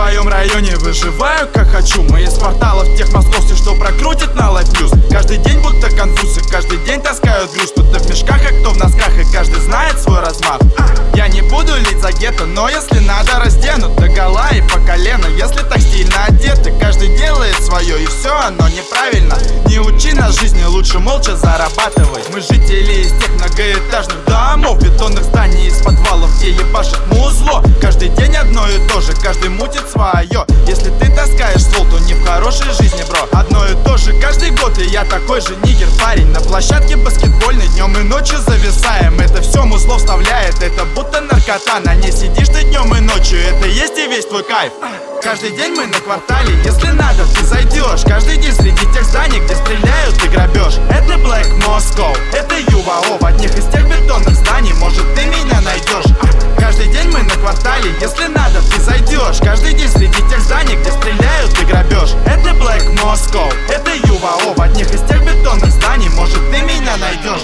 своем районе выживаю как хочу. Мы из кварталов тех московских, что прокрутит на Life News. Каждый день будто конфусы, каждый день таскают груз. Кто-то в мешках, а кто в носках, и каждый знает свой размах. Я не буду лить за гетто, но если надо, разденут догола и по колено. Если так стильно одеты, каждый делает свое, и все оно неправильно. Не учи нас жизни, лучше молча зарабатывай. Мы жители из тех многоэтажных домов, бетонных зданий, из подвалов, где ебашит музло. Каждый день одно и то же, каждый мутит свое. Если ты таскаешь ствол, то не в хорошей жизни, бро. Одно и то же каждый год, и я такой же нигер парень. На площадке баскетбольной днем и ночью зависаем. Это все музло вставляет, это будто наркота. На ней сидишь ты днем и ночью, это есть и весь твой кайф. Каждый день мы на квартале, если надо, ты зайдешь. Каждый день среди тех зданий, где стреляют и грабеж. Это Black Moscow, это ЮВАО. В одних из тех бетонных зданий, может, ты меня найдешь. Каждый день мы на квартале, если надо, ты зайдешь. Каждый день среди тех зданий, где стреляют и грабеж. Это Black Moscow, это ЮВАО. В одних из тех бетонных зданий, может, ты меня найдешь.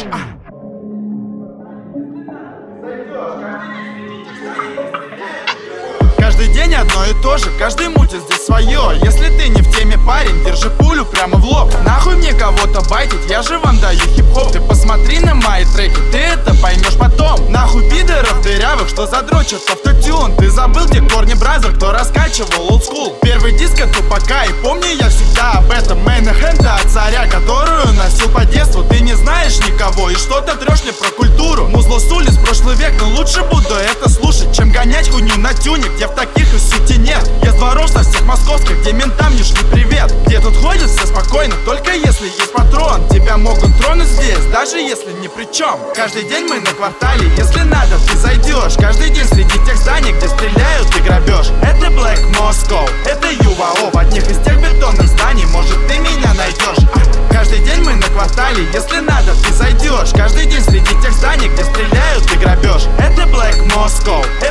Каждый день одно и то же, каждый мутит здесь свое. Если ты не в теме, парень, держи пулю прямо в лоб. Нахуй мне кого-то байтить, я же вам даю хип-хоп. Ты посмотри на мои треки, ты это поймешь потом. Нахуй пидоров дырявых, что задрочат автотюн. Ты забыл, где корни бразер, кто раскачивал олдскул. Первый диск от Тупака, и помни я всегда об этом. Мэйна хэнда от царя, которую носил по детству. Ты не знаешь никого, и что-то трешь мне про культуру. Музло с улиц, прошлый век, но лучше буду это слушать, чем гонять хуйню на тюне, где в таких и сути нет. Я с дворов со всех московских, где ментам не шли привет. Где тут ходят все спокойно, только если есть патрон. Тебя могут тронуть здесь, даже если ни при чем. Каждый день мы на квартале, если надо, ты зайдешь. Каждый день среди тех зданий, где стреляют и грабеж. Это Black Moscow, это ЮВАО. В одних из тех бетонных зданий, может, ты меня найдешь. Каждый день мы на квартале, если надо, ты зайдешь. Каждый день среди тех зданий, где стреляют и грабеж. Это Black Moscow.